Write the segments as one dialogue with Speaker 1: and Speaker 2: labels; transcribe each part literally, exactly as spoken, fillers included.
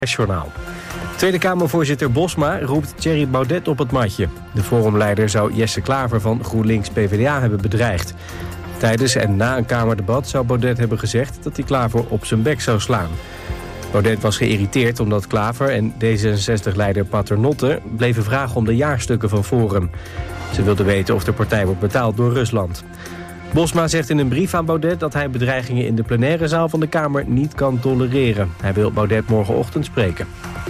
Speaker 1: Journaal. Tweede Kamervoorzitter Bosma roept Thierry Baudet op het matje. De forumleider zou Jesse Klaver van GroenLinks P v d A hebben bedreigd. Tijdens en na een Kamerdebat zou Baudet hebben gezegd dat hij Klaver op zijn bek zou slaan. Baudet was geïrriteerd omdat Klaver en D zesenzestig-leider Paternotte bleven vragen om de jaarstukken van Forum. Ze wilden weten of de partij wordt betaald door Rusland. Bosma zegt in een brief aan Baudet dat hij bedreigingen in de plenaire zaal van de Kamer niet kan tolereren. Hij wil Baudet morgenochtend spreken.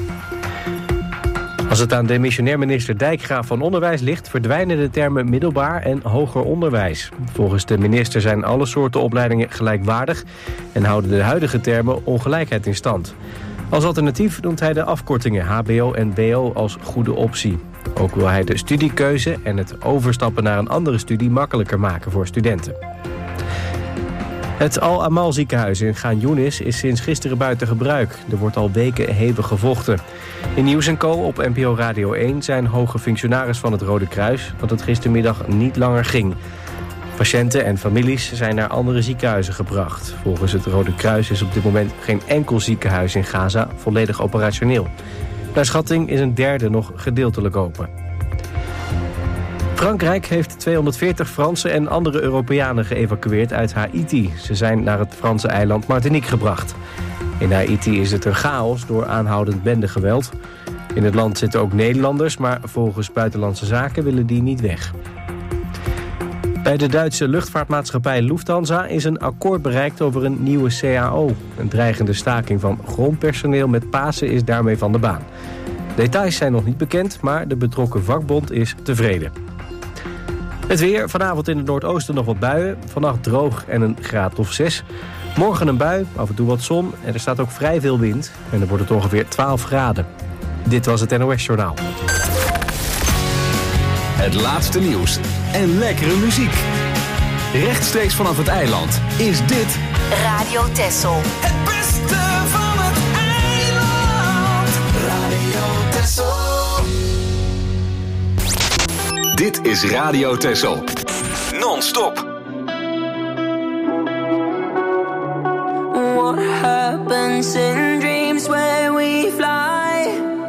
Speaker 1: Als het aan demissionair minister Dijkgraaf van Onderwijs ligt, verdwijnen de termen middelbaar en hoger onderwijs. Volgens de minister zijn alle soorten opleidingen gelijkwaardig en houden de huidige termen ongelijkheid in stand. Als alternatief noemt hij de afkortingen H B O en B O als goede optie. Ook wil hij de studiekeuze en het overstappen naar een andere studie makkelijker maken voor studenten. Het Al-Amal ziekenhuis in Gaan Younis is sinds gisteren buiten gebruik. Er wordt al weken hevig gevochten. In Nieuws en Co op N P O Radio één zijn hoge functionaris van het Rode Kruis dat het gistermiddag niet langer ging. Patiënten en families zijn naar andere ziekenhuizen gebracht. Volgens het Rode Kruis is op dit moment geen enkel ziekenhuis in Gaza volledig operationeel. Naar schatting is een derde nog gedeeltelijk open. Frankrijk heeft tweehonderdveertig Fransen en andere Europeanen geëvacueerd uit Haïti. Ze zijn naar het Franse eiland Martinique gebracht. In Haïti is het een chaos door aanhoudend bendegeweld. In het land zitten ook Nederlanders, maar volgens Buitenlandse Zaken willen die niet weg. Bij de Duitse luchtvaartmaatschappij Lufthansa is een akkoord bereikt over een nieuwe C A O. Een dreigende staking van grondpersoneel met Pasen is daarmee van de baan. Details zijn nog niet bekend, maar de betrokken vakbond is tevreden. Het weer, vanavond in het noordoosten nog wat buien. Vannacht droog en een graad of zes. Morgen een bui, af en toe wat zon en er staat ook vrij veel wind. En dan wordt het ongeveer twaalf graden. Dit was het N O S Journaal.
Speaker 2: Het laatste nieuws en lekkere muziek. Rechtstreeks vanaf het eiland is dit
Speaker 3: Radio Texel.
Speaker 4: Het beste van het eiland. Radio Texel.
Speaker 2: Dit is Radio Texel. Non-stop.
Speaker 5: What happens in dreams where we fly?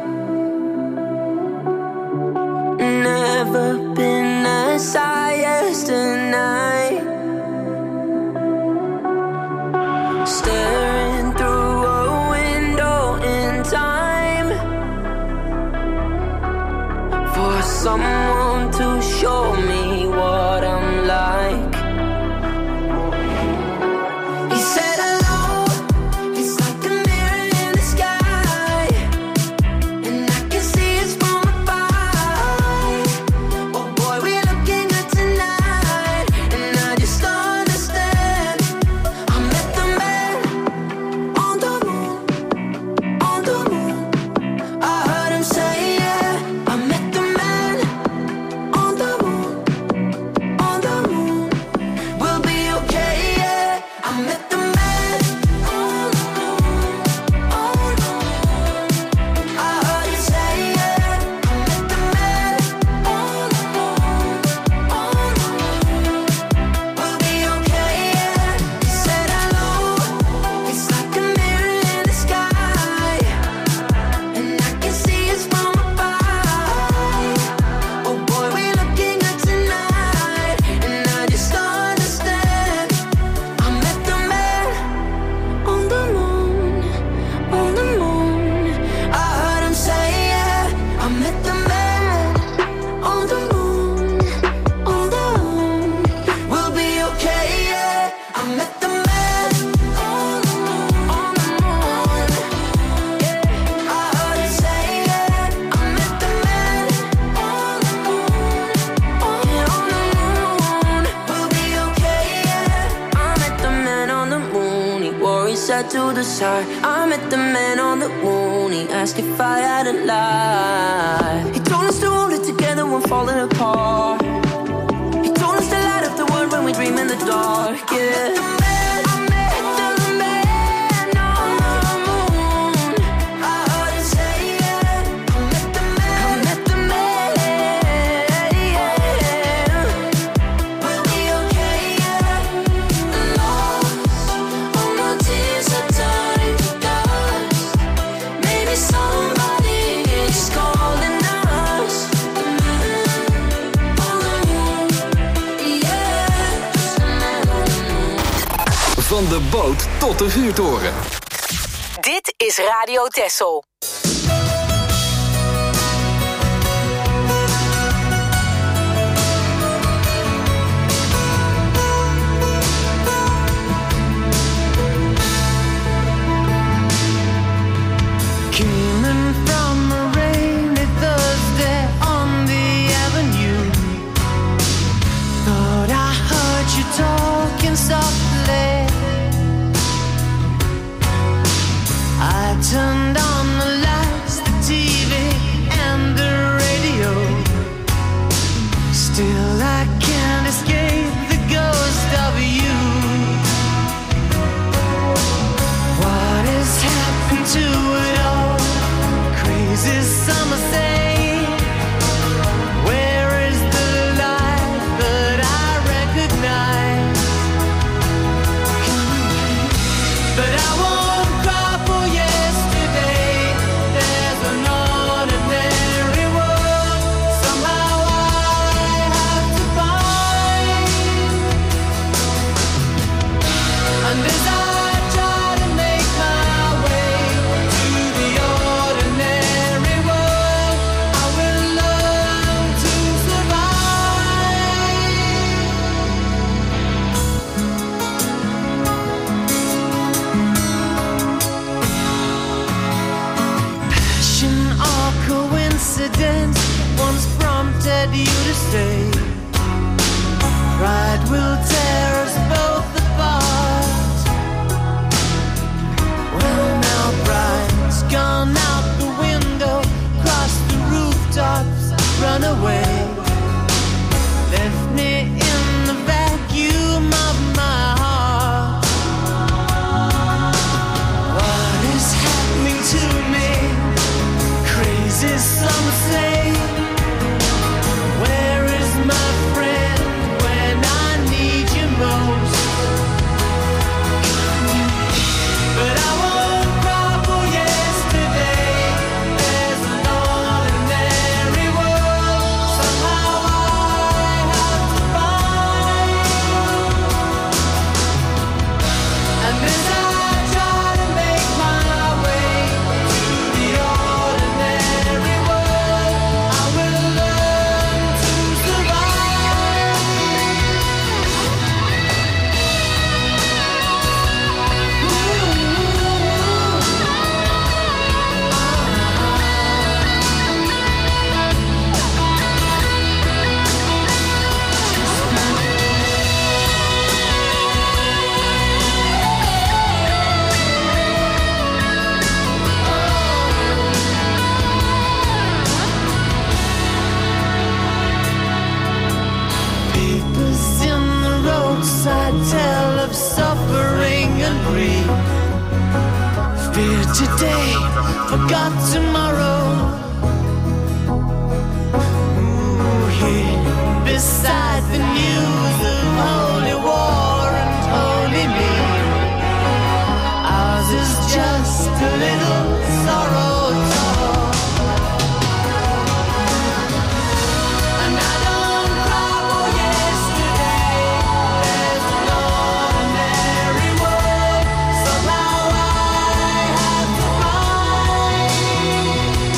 Speaker 5: Never been as high as tonight. Staring through a window in time for someone to show me what I'm like. He said hello, it's like a mirror in the sky, and I can see it's from above. Oh boy, we're looking good tonight, and I just understand. I met the man on the moon, on the moon. I heard him say yeah. I met the man on the moon, on the moon. We'll be okay, yeah. I met the man on the moon, on the moon. I heard him say yeah. I met the man on the moon, on the moon. We'll be okay, yeah. He said hello, it's like a mirror in the sky, and I can see it's from above. Oh boy, we're looking good tonight, and I just understand. I met the man on the moon, on the moon. I heard him say yeah. I met the man on the moon, on the moon. We'll be okay, yeah. I met the man on the moon, on the moon. Yeah, I heard him say yeah. I met the man on the moon, on the moon. We'll be okay, yeah. I met the man on the moon. He wore his hat to the side. I met the man on the moon. He asked if I had a lie. He told us to hold it together when falling apart. He told us to light up the world when we dream in the dark. Yeah. I met the man on the moon. I heard him say yeah. I met the man. I met the man. Yeah. We'll be okay, yeah. Lost, all my tears are turning to dust. Maybe
Speaker 2: de boot tot de vuurtoren.
Speaker 3: Dit is Radio Texel.
Speaker 5: Coming from a rainy Thursday on the avenue, thought I heard you talking softly. I turned on the lights, the T V and the radio. Still I can't escape the ghost of you. What has happened to it all? Crazy summer say, where is the light that I recognize? But I won't cry for yesterday. There's an ordinary world somehow I have to find. And as I try to make my way to the ordinary world, I will learn to survive. Passion or coincidence once prompted you to say, pride will tear us both apart. Well, now pride's gone out the window, crossed the rooftops, run away, left me in the vacuum of my heart. What is happening to me? Crazy some say. Where is my friend when I need you most? But I won't cry for yesterday. There's an ordinary world somehow I have to find. And as I try to make my way to the ordinary world, I will learn to survive. Papers in the roadside tell of suffering and grief. Fear today, forgot tomorrow. Ooh, here beside the news of holy war and holy me, ours is just a little sorrow talk. And I don't cry for yesterday. There's an ordinary world somehow I have to find.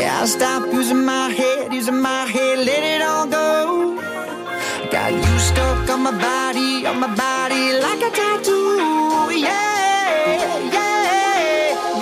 Speaker 6: Yeah, I stopped using my head, using my head, let it all go. Got you stuck on my body, on my body like a tattoo. Yeah, yeah, yeah,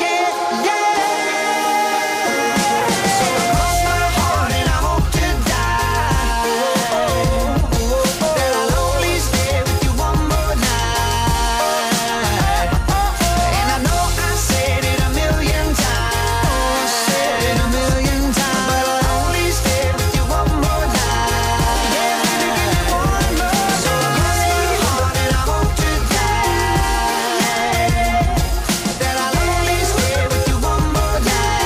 Speaker 6: yeah. So cross my heart and I hope to die that I'll only stay with you one more night. And I know I said it a million times, said it a million times, but I'll only stay with you one more night. Yeah, baby, give me one more. So cross my heart and I hope to die that I'll only stay with you one more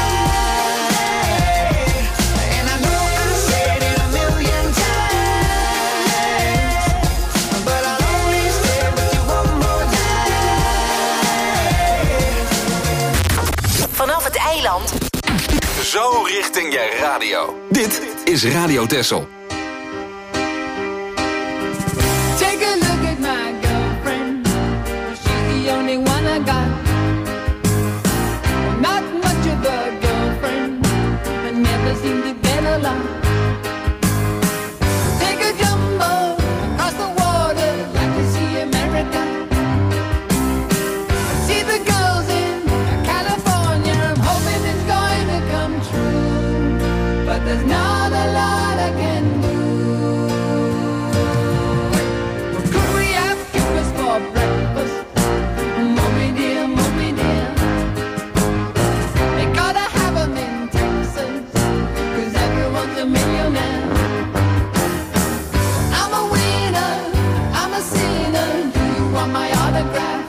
Speaker 6: night. And I know I said it a million times, but I'll only stay with you one more night.
Speaker 3: Vanaf het eiland.
Speaker 2: Zo richting je radio. Dit is Radio Texel.
Speaker 7: Take a look at my girlfriend. She's the only one I got. Not much of a girlfriend, but never seem to get along. Take a jumbo across the water, like to see America. See the girls in California. I'm hoping it's going to come true, but there's not a lot I can do. Could we have Cupid for breakfast? Mommy dear, mommy dear. They gotta have 'em in Texas, 'cause everyone's a millionaire. I'm a winner, I'm a sinner. Do you want my autograph?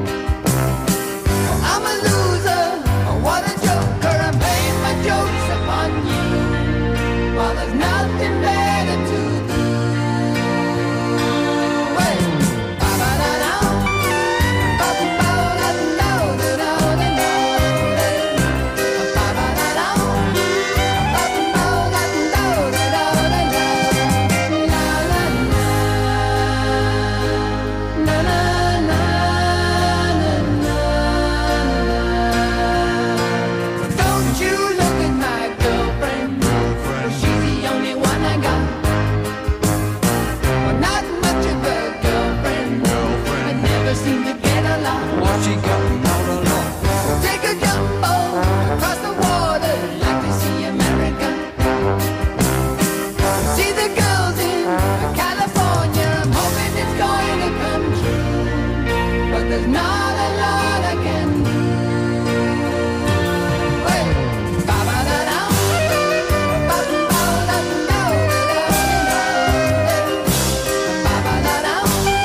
Speaker 7: I'm a loser, what a joker. I'm playing my jokes upon you, while there's nothing better to do. Hey. Ba-ba-da-da, ba-ba-da-da-da-da-da-da-da. Ba-ba-da-da, ba-ba-da-da-da-da-da-da. La, la, la. Na, na, na, na, na. Don't you look at my girlfriend, she's the only one I got. Well, not much of a girlfriend, but never seem to get along.
Speaker 6: What you got out of love?
Speaker 7: Take a jumbo across the water, like to see America. See the girls in California. I'm hoping it's going to come true, but there's not a lot I can do. Hey. Ba-ba-da-da, ba-ba-da-da-da-da-da. Ba-ba-da-da,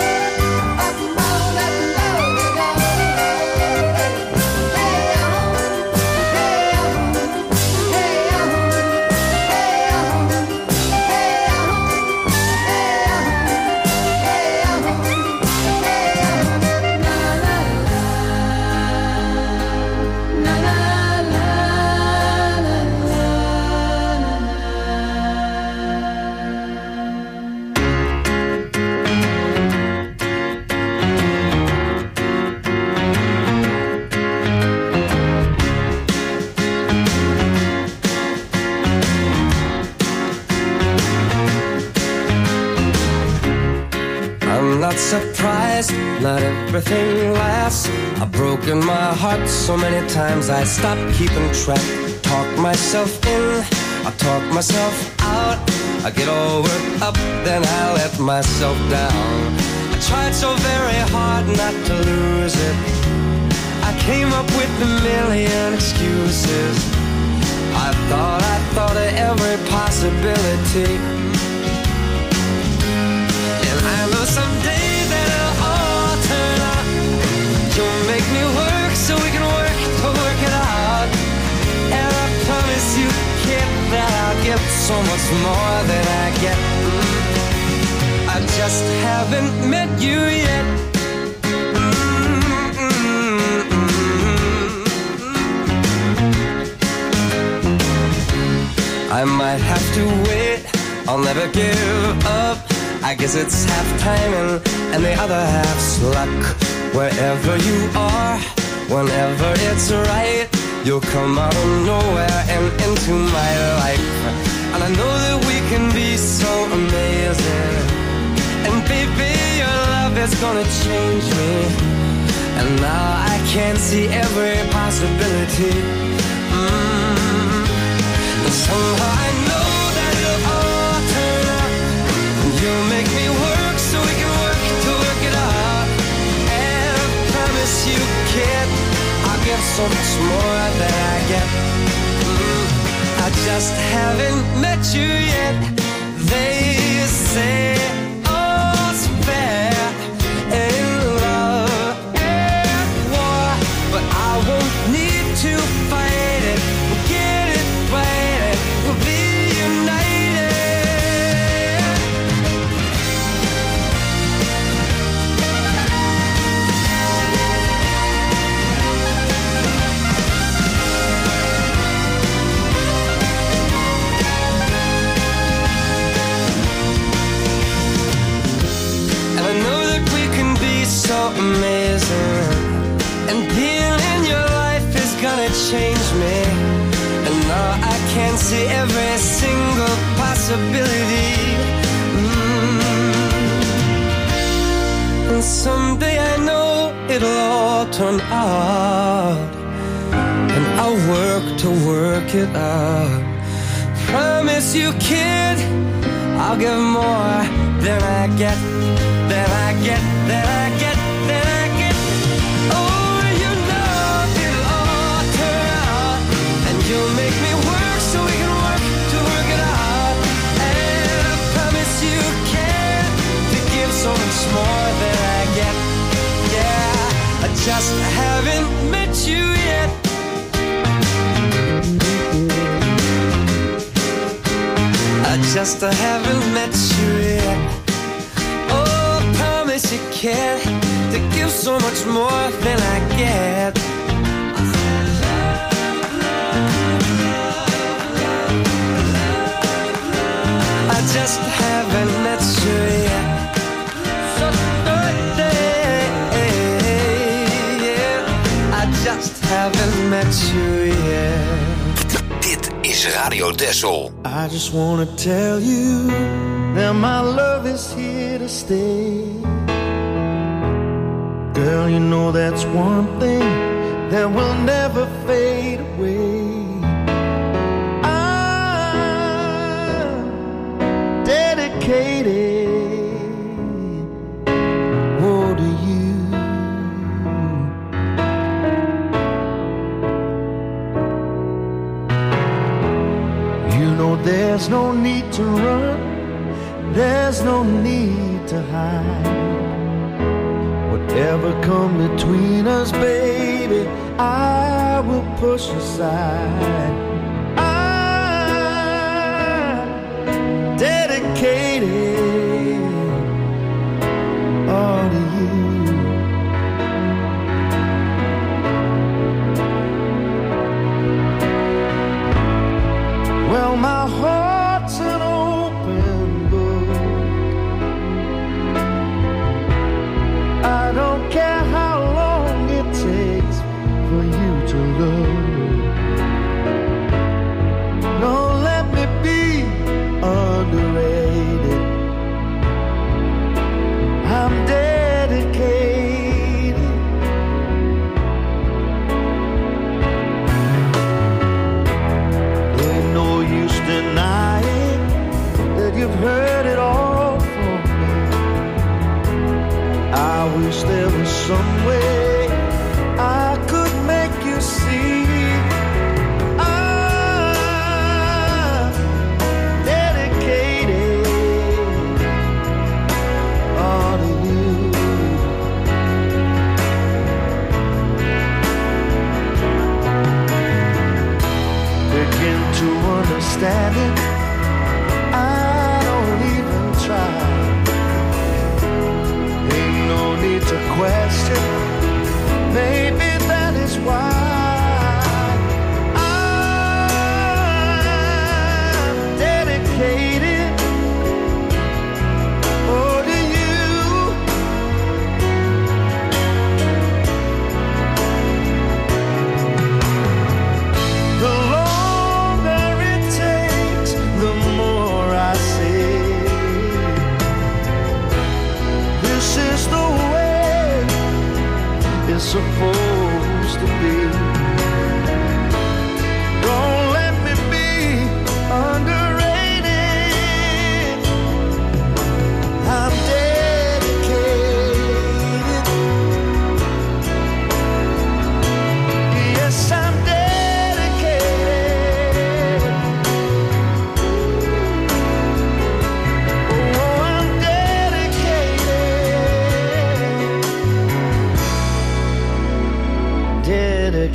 Speaker 8: I'm not surprised, not everything lasts. I've broken my heart so many times I stopped keeping track. Talk myself in, I talk myself out. I get all worked up, then I let myself down. I tried so very hard not to lose it. I came up with a million excuses. I thought, I thought of every possibility. And I know someday that it'll all turn out. You'll make me work so we can work to work it out. And I promise you, kid, that I'll get so much more than I get. I just haven't met you yet. I might have to wait, I'll never give up. I guess it's half timing and the other half's luck. Wherever you are, whenever it's right, You'll come out of nowhere and into my life. And I know that we can be so amazing. And baby, your love is gonna change me. And now I can see every possibility. Mm. And somehow I know that it'll all turn out. And you'll make me work so we can work to work it out. And I promise you, kid, I'll give so much more than I get. Mm. I just haven't met you yet. They say all's fair in love and war, but I won't need to fight it. We'll get it right, we'll be united. And I know that we can be so amazing. And being in your life is gonna change me. And now I can see every single possibility. Mm. And someday I know it'll all turn out. And I'll work to work it out. Promise you, kid, I'll give more than I get, than I get, than I get, than I get. Oh, you know it'll all turn out. And you'll make me work so we can work to work it out. And I promise you can to give so much more than I get. Yeah, I just haven't met you yet. I just haven't met you yet. Oh, I promise you can to give so much more than I get. I just haven't met you yet. So birthday, yeah. I just haven't met you yet.
Speaker 2: Dit is Radio Texel.
Speaker 9: I just wanna tell you that my love is here to stay. Girl, you know that's one thing that will never fade away. I'm dedicated, oh, to you. You know there's no need to run, there's no need to hide. Whatever come between us, baby, I will push aside. I'm dedicated all to you. Well, my heart's an open book. I don't care how long it takes for you to look. No, let me be underrated. I'm dedicated. Ain't no use denying that you've heard it all from me. I wish there was some way I could make you see. I'm dedicated all to you. Begin to understand it, I don't even try. Ain't no need to question, maybe that is why I'm dedicated, oh, to you.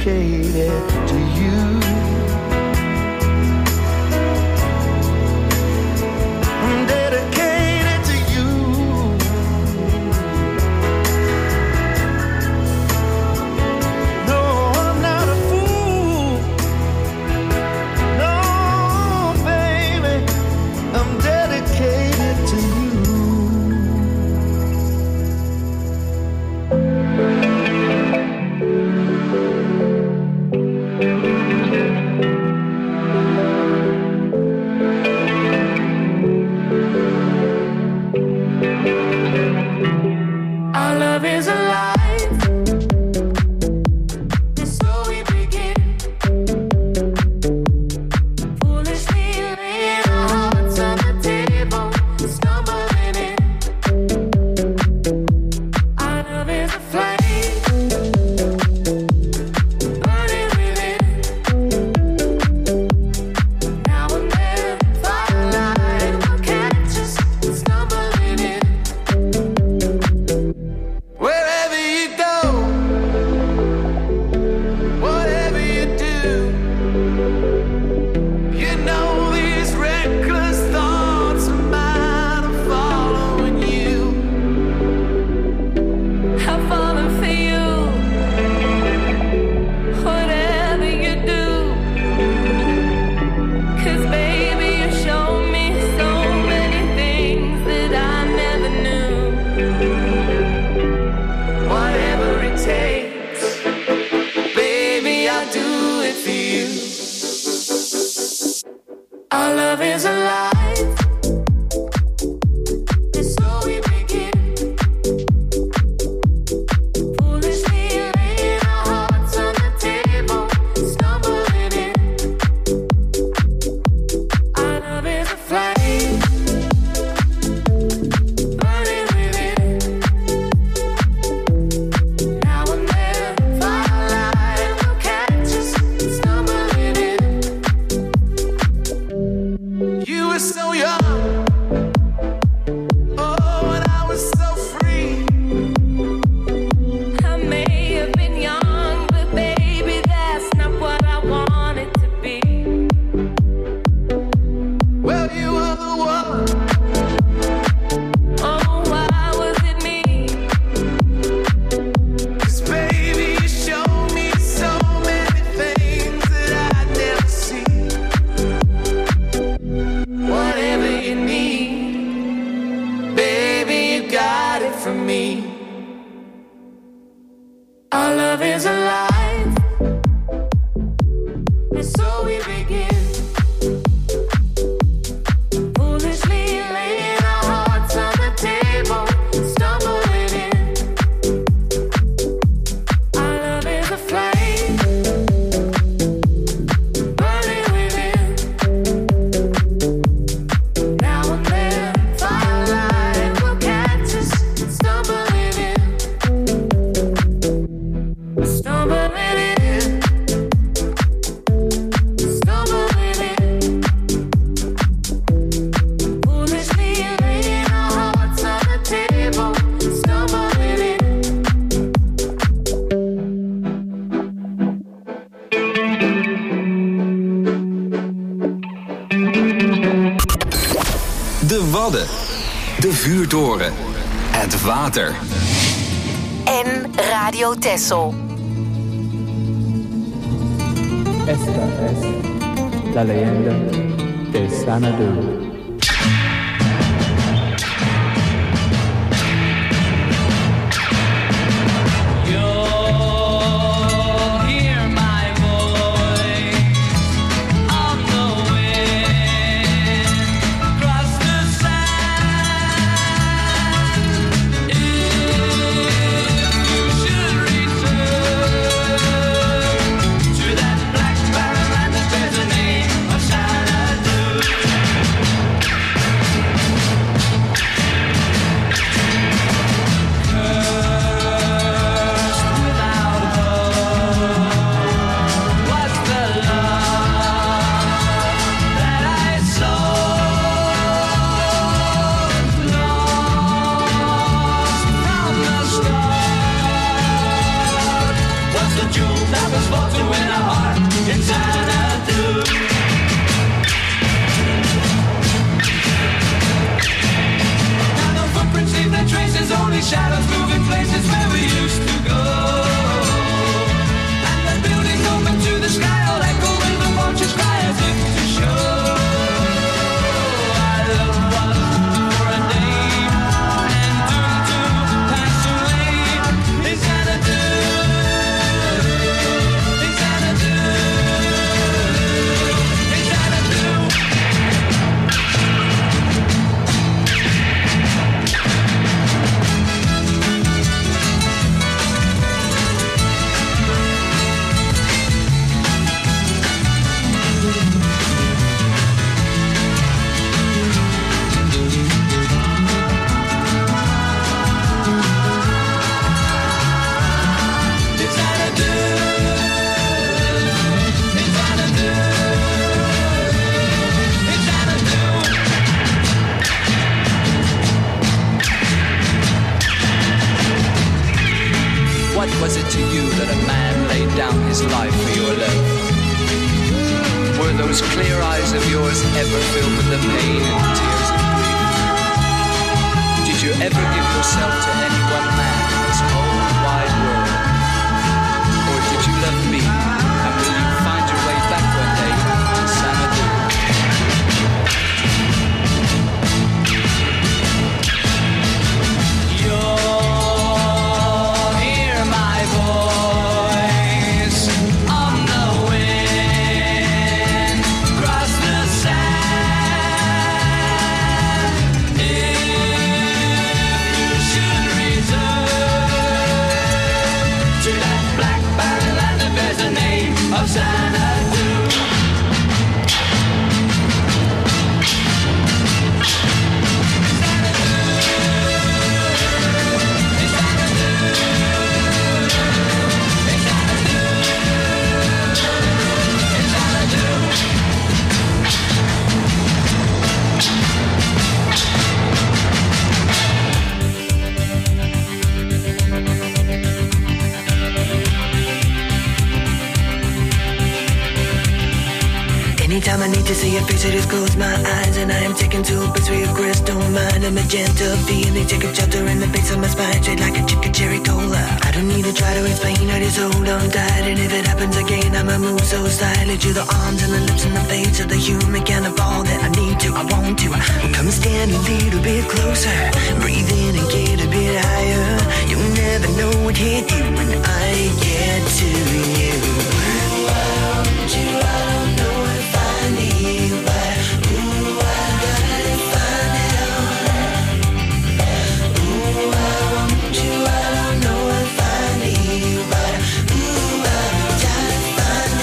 Speaker 9: dedicated to you. I'm dedicated to you. No, I'm not a fool. No, baby, I'm dedicated to you.
Speaker 5: Our love is alive. And so we begin. Foolishly laying our hearts on the table, stumbling in. Our love is a flame, burning within. Now and then, firelight will catch us stumbling in. Wherever you go, whatever you do, you know these reckless thoughts of mine are following you. I've fallen for you, whatever you do. 'Cause baby, you show me so many things that I never knew. Whatever it takes, baby, I'll do it for you. Our love is alive, and so we begin. Foolishly laying our hearts on the table, stumbling in. Our love is a flame, burning within. Now and then, firelight will catch us stumbling in. You were so young, oh, and I was so free. I may have been young, but baby, that's not what I wanted to be. Well, you were the one. Oh, why was it me? 'Cause baby, you showed me so many things that I'd never seen. Whatever you need, baby, you got it from me. Our love is alive, and so we begin. Foolishly laying our hearts on the table, stumbling in. Our love is a flame, burning within. Now and then, firelight will catch us stumbling in. Stumbling in. Stumbling in. Foolishly laying our hearts on the table, stumbling in.
Speaker 2: De Wadden. De vuurtoren. Het water.
Speaker 3: En Radio Texel.
Speaker 10: Esta es la leyenda de Xanadu.
Speaker 5: To that black barrel and the desert name of Xanadu.
Speaker 11: a man laid down his life for your love? Were those clear eyes of yours ever filled with the pain and tears of grief? Did you ever give yourself to any one man in this whole wide world? Or did you love me, and will you find your way back one day to Xanadu? You'll hear my voice on the wind, across the sand. If you should return to that black-bird land that bears the name of Xanadu.
Speaker 12: Anytime I need to see your face, I just close my eyes and I am taken to a place where your crystal mind and magenta feeling take a shelter in the base of my spine, straight like a chicken cherry cola. I don't need to try to explain, I just hold on tight, and if it happens again, I'ma move so silently to the arms and the lips and the face of the human kind of all that I need to, I want to. Come stand a little bit closer, breathe in and get a bit higher. You'll never know what hit you when I get to you. Ooh, I want you, I don't know if I need you, but ooh, I gotta find out. Ooh, I want you, I don't know if I need you, but ooh, I gotta find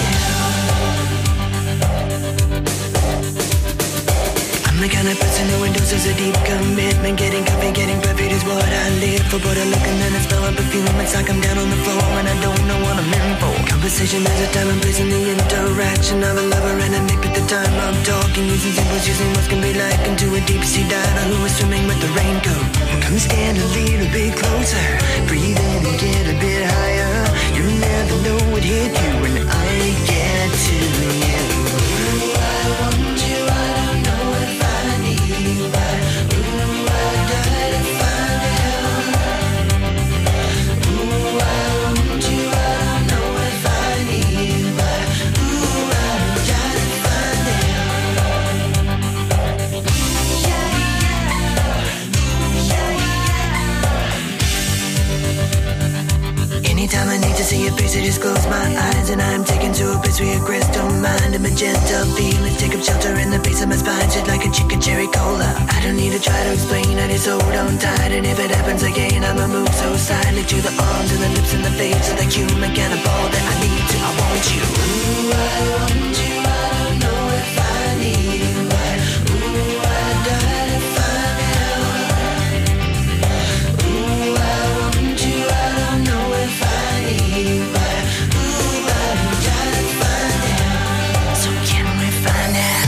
Speaker 12: out. I'm the kind of person who endorses a deep commitment. Getting coffee, getting perfect is what I live for. But I look and then I smell a perfume. It's like I'm down on the floor and I don't know what I'm in for. Conversation has a time and place in the interaction of a lover and a mate at the time I'm talking. Using symbols, using what can be like into a deep sea diver who is swimming with the raincoat. Come stand a little bit closer, breathe in and get a bit higher. You never know what hit you when I get to you. Ooh, I want you, I don't know if I need you, but ooh, I gotta find out. Ooh, I want you, I don't know if I need you, but ooh, I gotta find out. Anytime I need to see your face, I just close my eyes and I'm taken to a place where your crystal mind and magenta feelings take up shelter in the base of my spine, shit like a chicken cherry cola. I don't need to try to explain, I just hold on tight, and if it happens again, I'ma move so silently to the arms and the lips and the face of the human kind of all that I need to, I want you. Ooh, I want you, I don't know if I need you, but ooh, I gotta find out. Ooh, I want you, I don't know if I need you, but ooh, I gotta find out. So can we find out?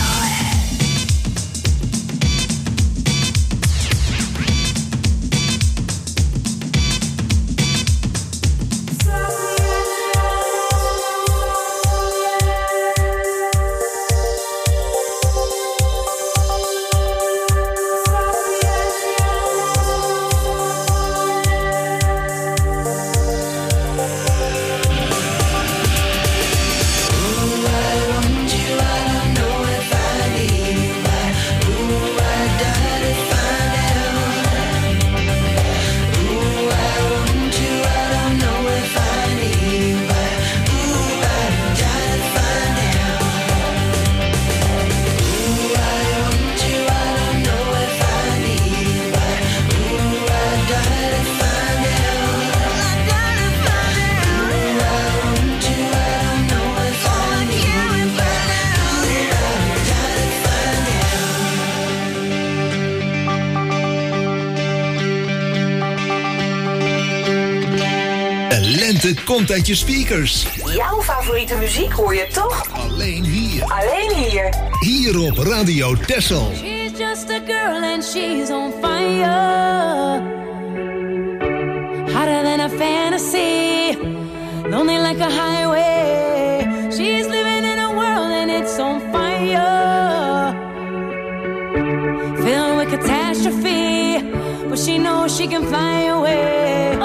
Speaker 13: lente komt uit je speakers.
Speaker 3: Jouw favoriete muziek hoor je toch?
Speaker 13: Alleen hier.
Speaker 3: Alleen hier.
Speaker 13: Hier op Radio Texel.
Speaker 5: She's just a girl and she's on fire. Hotter than a fantasy.
Speaker 14: lonely like a highway. She's living in a world and it's on fire, filled with catastrophe, but she knows she can fly away.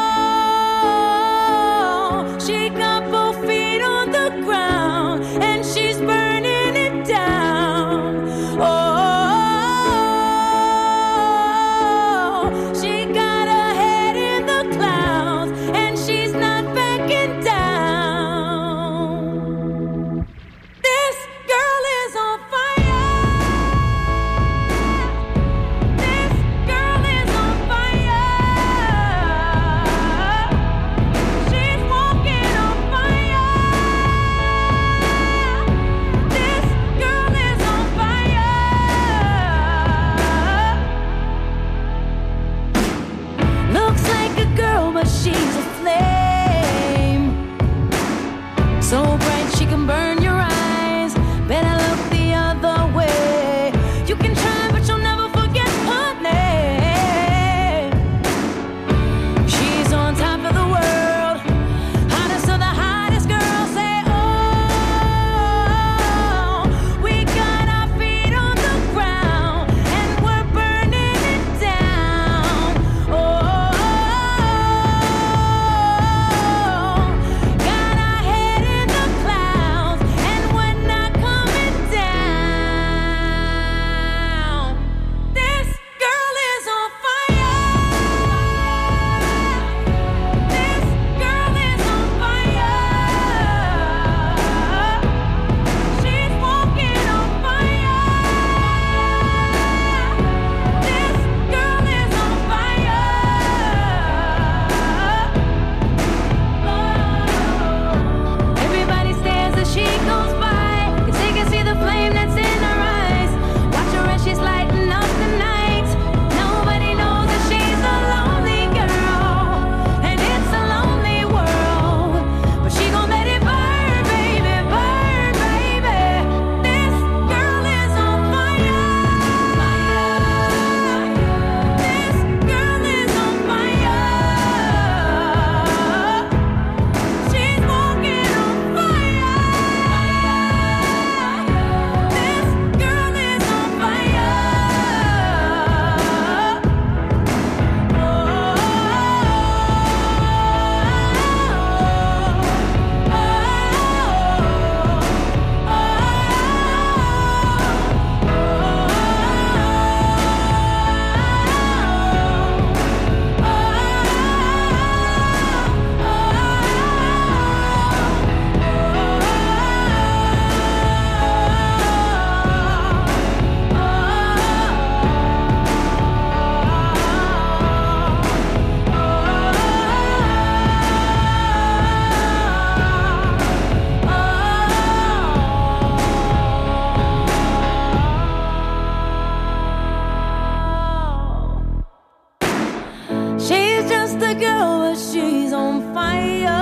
Speaker 14: Oh, she got both feet on the ground and she's burning it down. Oh, she got her head in the clouds and she's not backing down. This girl is on fire. This girl is on fire. She's walking on fire. This girl is on fire. Looks like a girl, but she's a flame. So bright she can burn your eyes. Better look the other way. You can try, but you'll never forget her name. She's on top of the world, hottest of the hottest girls. Say, oh, we got our feet on the ground and we're burning it down. Oh, got our head in the clouds and we're not coming down. This girl is on fire. This girl is on fire. She's walking on fire. This girl is on fire. Everybody stares as she goes by, 'cause they can see the flame that's in her eyes. Watch her as she's lighting up the night. Nobody knows that she's a lonely girl, and it's a lonely world. But she gon' let it burn, baby, burn, baby. This girl is on fire. This girl is on fire. She's walking on fire. This girl is on fire. She's just a girl, but she's on fire.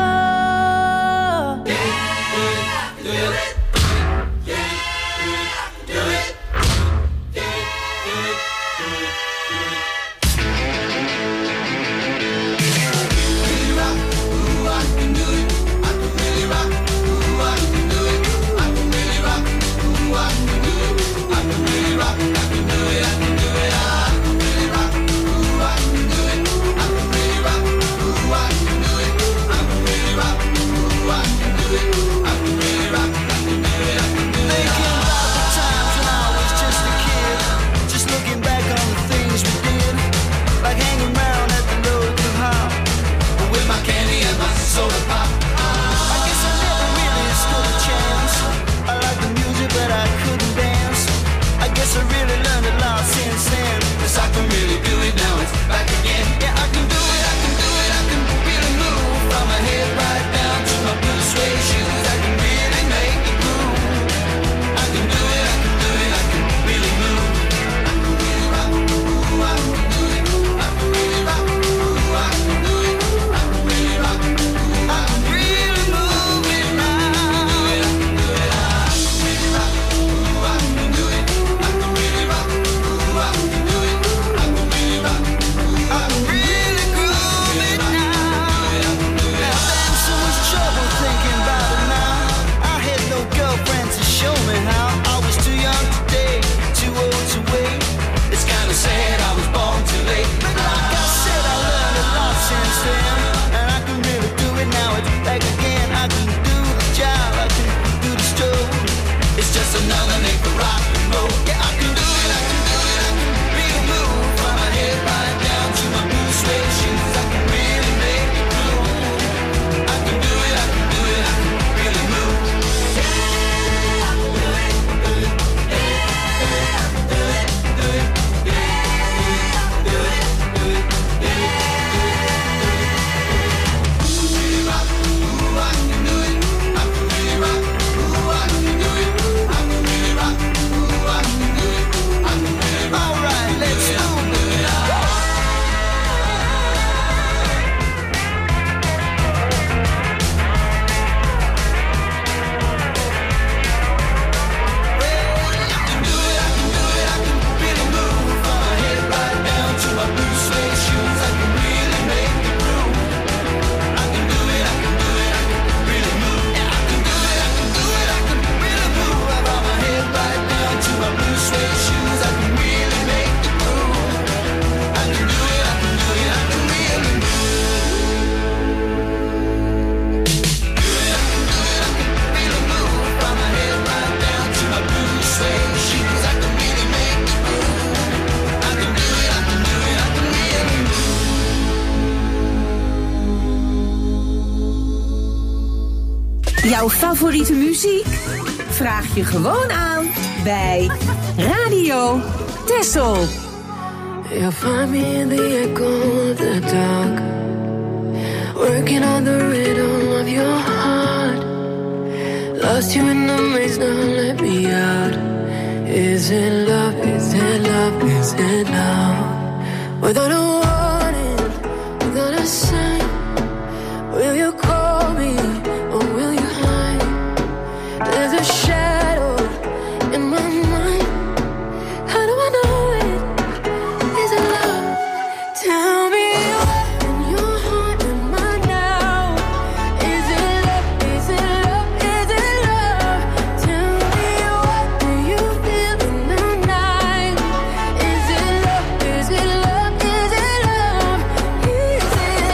Speaker 3: Jouw favoriete muziek? Vraag je gewoon aan bij Radio Texel.
Speaker 12: You'll find me in the echo of the dark, working on the rhythm of your heart. Lost you in the maze, now let me out. Is it love, is it love, is it love? Without a warning, without a sign, will you call me or will you hide? There's a shadow in my mind. How do I know it? Is it love? Tell me what in your heart am I now? Is it love? Is it love? Is it love? Tell me what do you feel in the night? Is it love? Is it love? Is it love? Is it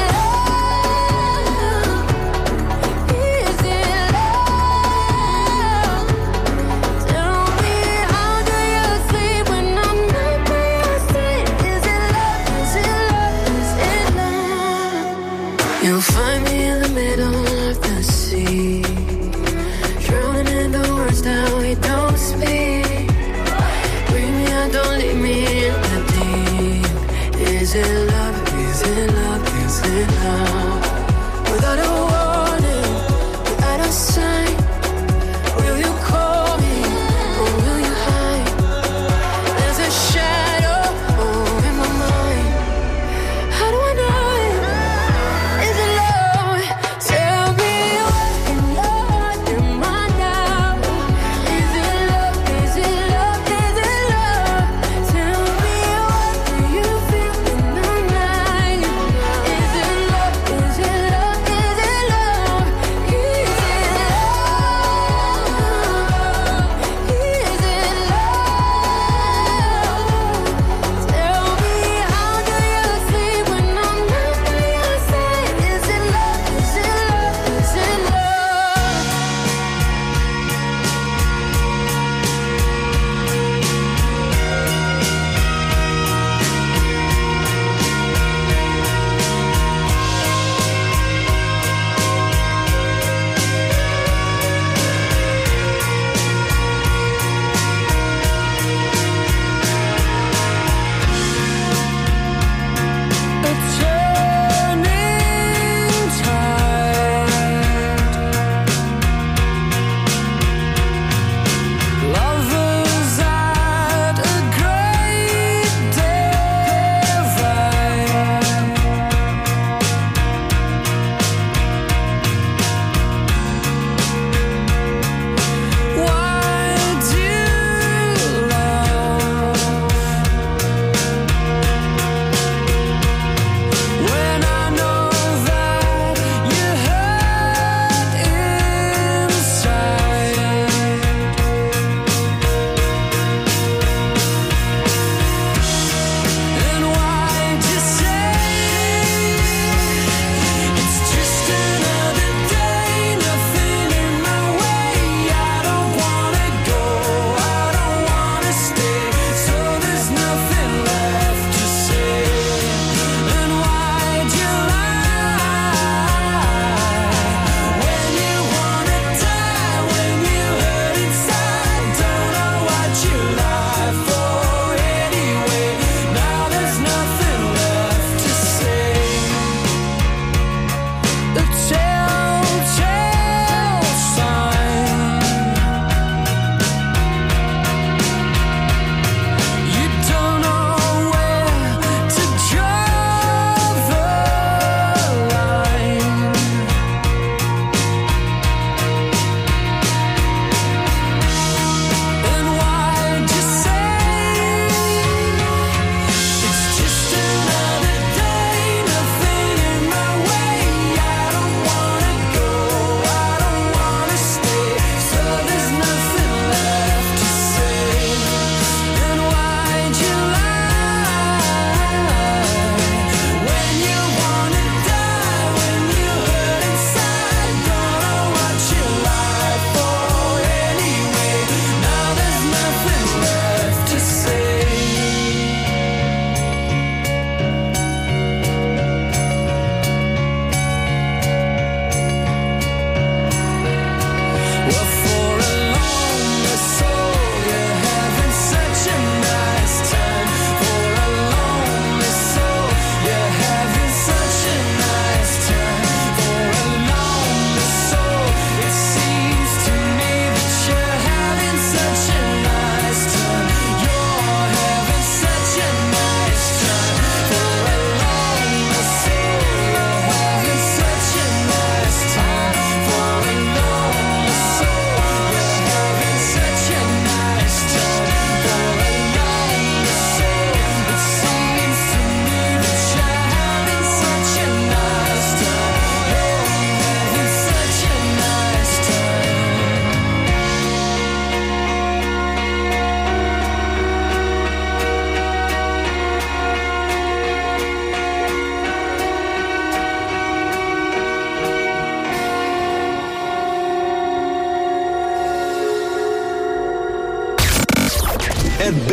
Speaker 12: love? Is it love? Tell me how do you sleep when I'm not by your side? Is it love? Is it love? Is it love? You'll find me in the middle of the sea, drowning in the words that we don't speak. Bring me out, don't leave me in the deep. Is it love? Is it love? Is it love? Without a warning, without a sign, will you call me or will you hide? There's a shadow oh, in my mind. How do I know it? Is it love? Tell me what in your heart am I now? Is it love? Is it love? Is it love? Tell me what do you feel in the night? Is it love? Is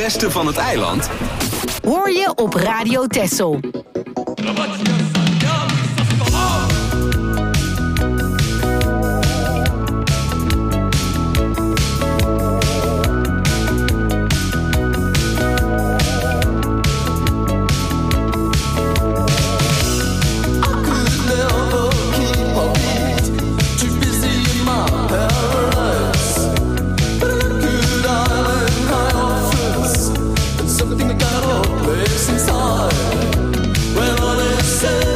Speaker 2: beste van het eiland
Speaker 3: Hoor je op Radio Texel.
Speaker 4: Something that got a place inside. Well, all they said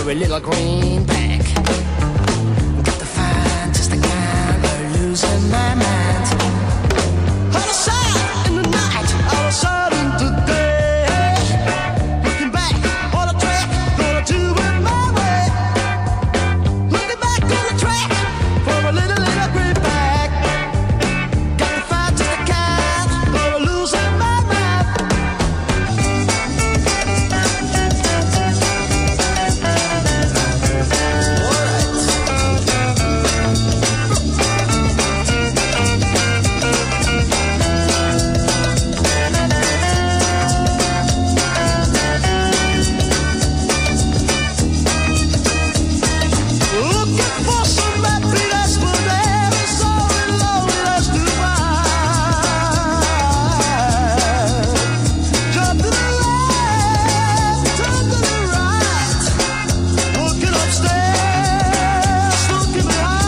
Speaker 15: for a little greenback. Got to find just the kind of losing my mind. Out of sight in the night, out of sight in the day. Looking back on the track, gonna do it my way. Looking back on the track for a little, little greenback. Got to find just the kind of losing my mind. Looking for some happiness, but there is so loneliness to find. Jump to the left, jump to the right. Looking upstairs, looking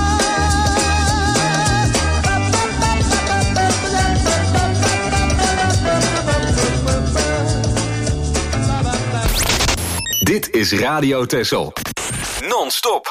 Speaker 15: behind.
Speaker 2: Dit is Radio Texel. Non-stop.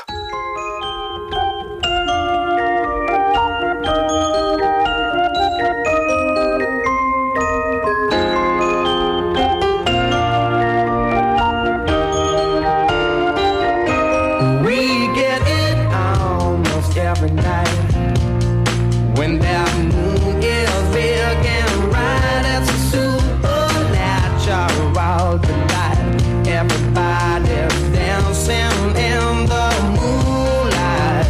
Speaker 8: We get it almost every night. When that moon is big and bright, it's a supernatural delight. Everybody's dancing in the moonlight.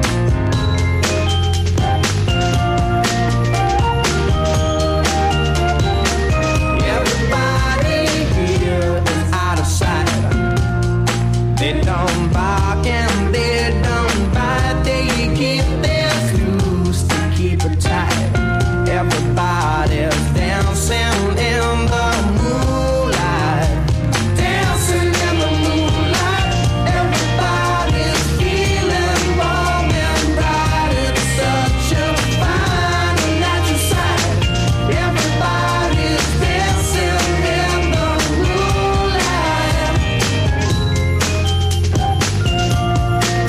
Speaker 8: Everybody here is out of sight. They don't bark and they don't bite. They keep their screws to keep it tight. Everybody's dancing in the moonlight. Dancing in the moonlight. Everybody's feeling warm and bright. It's such a fine and natural sight. Everybody's dancing in the moonlight.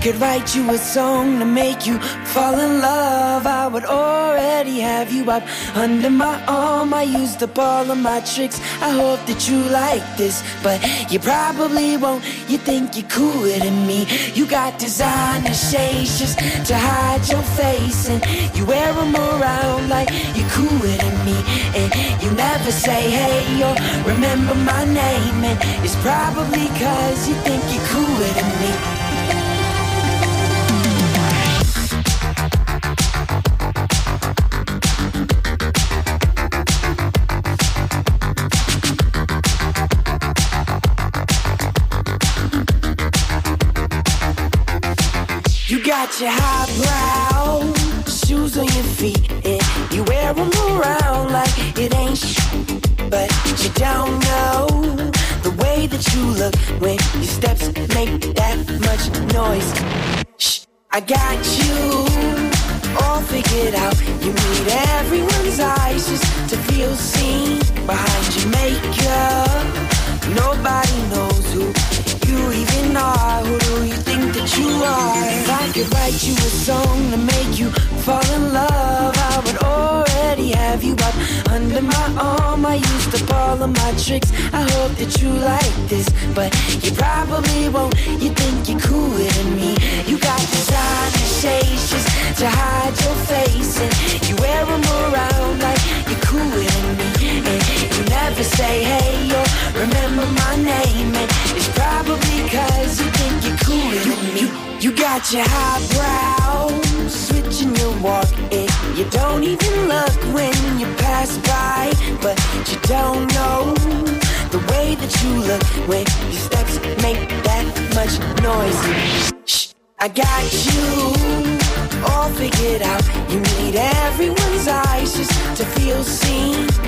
Speaker 12: could write you a song to make you fall in love, I would already have you up under my arm. I used up all of my tricks, I hope that you like this, but you probably won't. You think you're cooler than me. You got designer shades just to hide your face, and you wear them around like you're cooler than me. And you never say hey or remember my name, and it's probably cause you think you're cooler than me. You got your highbrow shoes on your feet, and you wear them around like it ain't sh**, but you don't know the way that you look when your steps make that much noise. Shh, I got you all figured out. You need everyone's eyes just to feel seen behind your makeup. Nobody knows who you even are. Who do you think that you are? If I could write you a song to make you fall in love, I would already have you up under my arm. I used up all of my tricks, I hope that you like this, but you probably won't. You think you're cooler than me. You got designer shades just to hide your face, and you wear them around like you're cooler than me. And you never say hey or remember my name, and it's probably cause you think you're cooler than me. You, you got your highbrow switching your walk, and you don't even look when you pass by, but you don't know the way that you look when your steps make that much noise. Shh, I got you all figured out. You need everyone's eyes just to feel seen